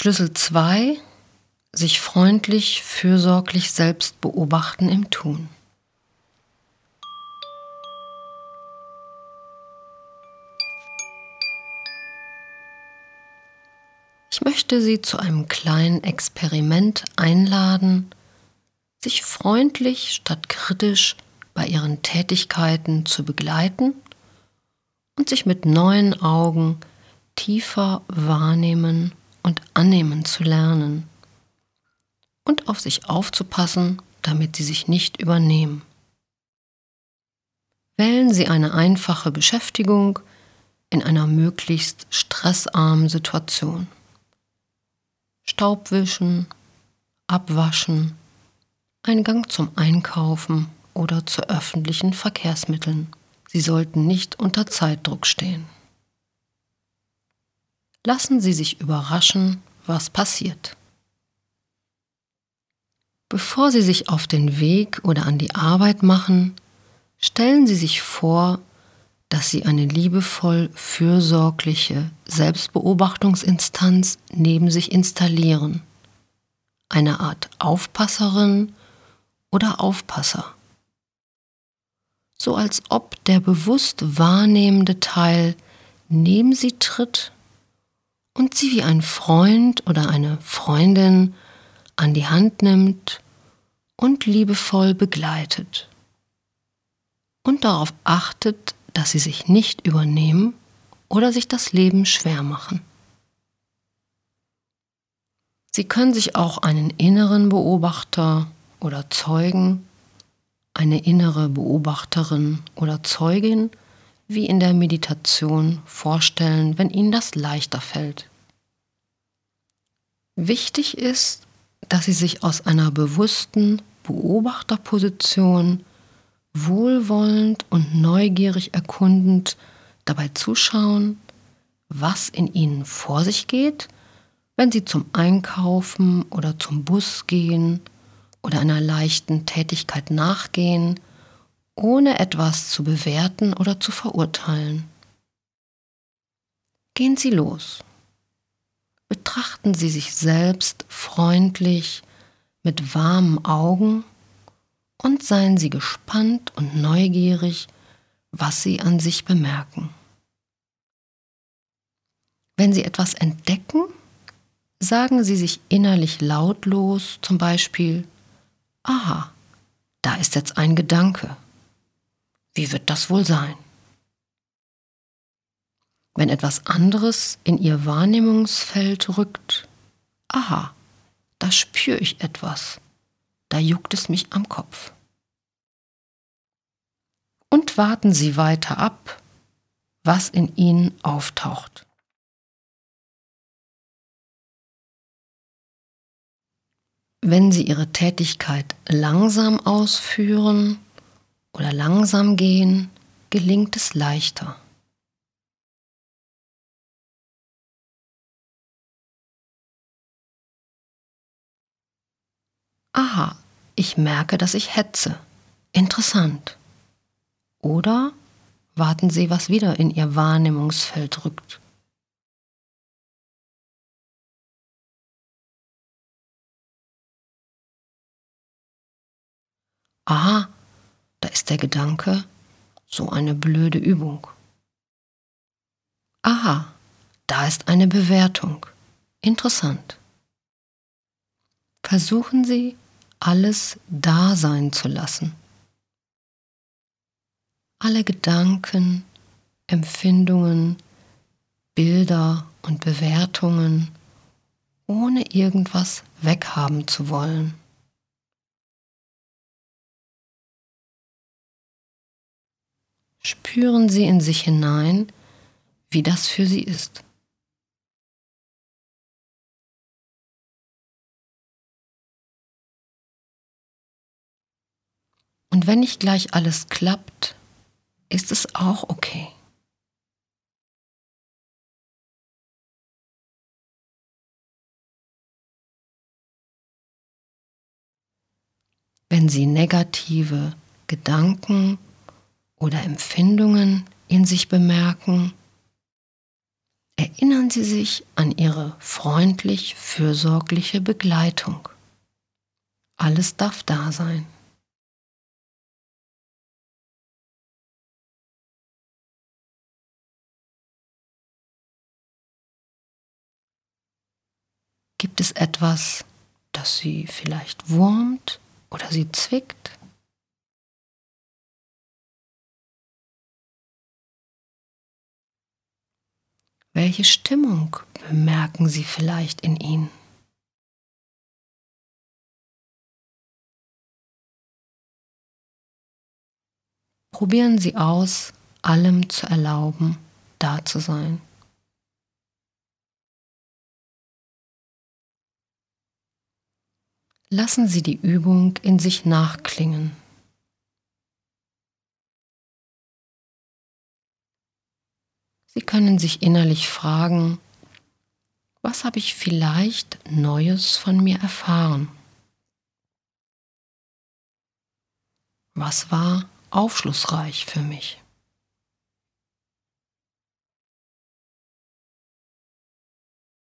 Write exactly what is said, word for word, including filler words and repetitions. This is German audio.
Schlüssel zwei: sich freundlich, fürsorglich selbst beobachten im Tun. Ich möchte Sie zu einem kleinen Experiment einladen, sich freundlich statt kritisch bei Ihren Tätigkeiten zu begleiten und sich mit neuen Augen tiefer wahrnehmen und annehmen zu lernen und auf sich aufzupassen, damit Sie sich nicht übernehmen. Wählen Sie eine einfache Beschäftigung in einer möglichst stressarmen Situation. Staubwischen, abwaschen, ein Gang zum Einkaufen oder zu öffentlichen Verkehrsmitteln. Sie sollten nicht unter Zeitdruck stehen. Lassen Sie sich überraschen, was passiert. Bevor Sie sich auf den Weg oder an die Arbeit machen, stellen Sie sich vor, dass Sie eine liebevoll fürsorgliche Selbstbeobachtungsinstanz neben sich installieren, eine Art Aufpasserin oder Aufpasser. So als ob der bewusst wahrnehmende Teil neben Sie tritt und Sie wie ein Freund oder eine Freundin an die Hand nimmt und liebevoll begleitet und darauf achtet, dass Sie sich nicht übernehmen oder sich das Leben schwer machen. Sie können sich auch einen inneren Beobachter oder Zeugen, eine innere Beobachterin oder Zeugin wie in der Meditation vorstellen, wenn Ihnen das leichter fällt. Wichtig ist, dass Sie sich aus einer bewussten Beobachterposition wohlwollend und neugierig erkundend dabei zuschauen, was in Ihnen vor sich geht, wenn Sie zum Einkaufen oder zum Bus gehen oder einer leichten Tätigkeit nachgehen, ohne etwas zu bewerten oder zu verurteilen. Gehen Sie los. Betrachten Sie sich selbst freundlich mit warmen Augen und seien Sie gespannt und neugierig, was Sie an sich bemerken. Wenn Sie etwas entdecken, sagen Sie sich innerlich lautlos zum Beispiel: Aha, da ist jetzt ein Gedanke. Wie wird das wohl sein? Wenn etwas anderes in Ihr Wahrnehmungsfeld rückt: Aha, da spüre ich etwas. Da juckt es mich am Kopf. Und warten Sie weiter ab, was in Ihnen auftaucht. Wenn Sie Ihre Tätigkeit langsam ausführen oder langsam gehen, gelingt es leichter. Aha, ich merke, dass ich hetze. Interessant. Oder warten Sie, was wieder in Ihr Wahrnehmungsfeld rückt. Aha, da ist der Gedanke, so eine blöde Übung. Aha, da ist eine Bewertung. Interessant. Versuchen Sie, alles da sein zu lassen. Alle Gedanken, Empfindungen, Bilder und Bewertungen, ohne irgendwas weghaben zu wollen. Spüren Sie in sich hinein, wie das für Sie ist. Und wenn nicht gleich alles klappt, ist es auch okay. Wenn Sie negative Gedanken oder Empfindungen in sich bemerken, Erinnern Sie sich an Ihre freundlich fürsorgliche Begleitung. Alles darf da sein. Gibt es etwas, das Sie vielleicht wurmt oder Sie zwickt? Welche Stimmung bemerken Sie vielleicht in ihnen? Probieren Sie aus, allem zu erlauben, da zu sein. Lassen Sie die Übung in sich nachklingen. Sie können sich innerlich fragen, was habe ich vielleicht Neues von mir erfahren? Was war aufschlussreich für mich?